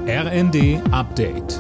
RND Update.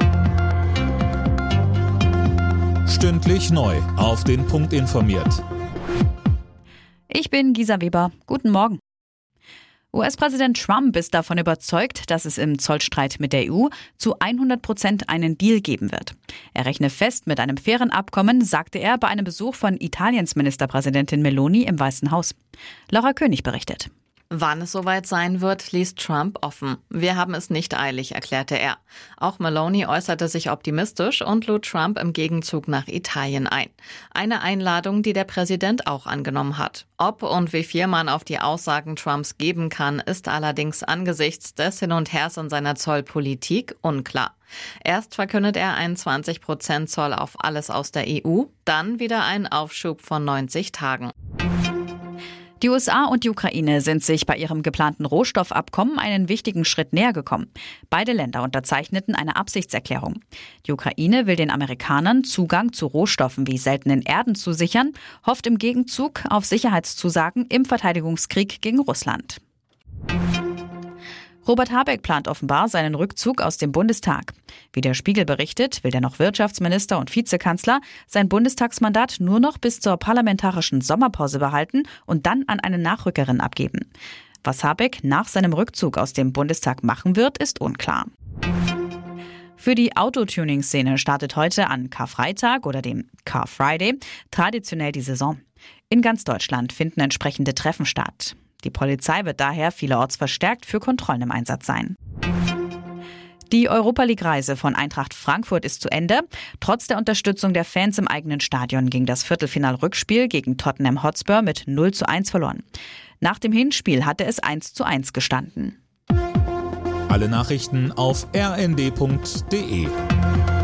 Stündlich neu auf den Punkt informiert. Ich bin Gisa Weber. Guten Morgen. US-Präsident Trump ist davon überzeugt, dass es im Zollstreit mit der EU zu 100% einen Deal geben wird. Er rechne fest mit einem fairen Abkommen, sagte er bei einem Besuch von Italiens Ministerpräsidentin Meloni im Weißen Haus. Laura König berichtet. Wann es soweit sein wird, ließ Trump offen. Wir haben es nicht eilig, erklärte er. Auch Meloni äußerte sich optimistisch und lud Trump im Gegenzug nach Italien ein. Eine Einladung, die der Präsident auch angenommen hat. Ob und wie viel man auf die Aussagen Trumps geben kann, ist allerdings angesichts des Hin und Hers in seiner Zollpolitik unklar. Erst verkündet er einen 20% Zoll auf alles aus der EU, dann wieder einen Aufschub von 90 Tagen. Die USA und die Ukraine sind sich bei ihrem geplanten Rohstoffabkommen einen wichtigen Schritt näher gekommen. Beide Länder unterzeichneten eine Absichtserklärung. Die Ukraine will den Amerikanern Zugang zu Rohstoffen wie seltenen Erden zusichern, hofft im Gegenzug auf Sicherheitszusagen im Verteidigungskrieg gegen Russland. Robert Habeck plant offenbar seinen Rückzug aus dem Bundestag. Wie der Spiegel berichtet, will der noch Wirtschaftsminister und Vizekanzler sein Bundestagsmandat nur noch bis zur parlamentarischen Sommerpause behalten und dann an eine Nachrückerin abgeben. Was Habeck nach seinem Rückzug aus dem Bundestag machen wird, ist unklar. Für die Autotuning-Szene startet heute an Karfreitag oder dem Car Friday traditionell die Saison. In ganz Deutschland finden entsprechende Treffen statt. Die Polizei wird daher vielerorts verstärkt für Kontrollen im Einsatz sein. Die Europa-League-Reise von Eintracht Frankfurt ist zu Ende. Trotz der Unterstützung der Fans im eigenen Stadion ging das Viertelfinal-Rückspiel gegen Tottenham Hotspur mit 0:1 verloren. Nach dem Hinspiel hatte es 1:1 gestanden. Alle Nachrichten auf rnd.de.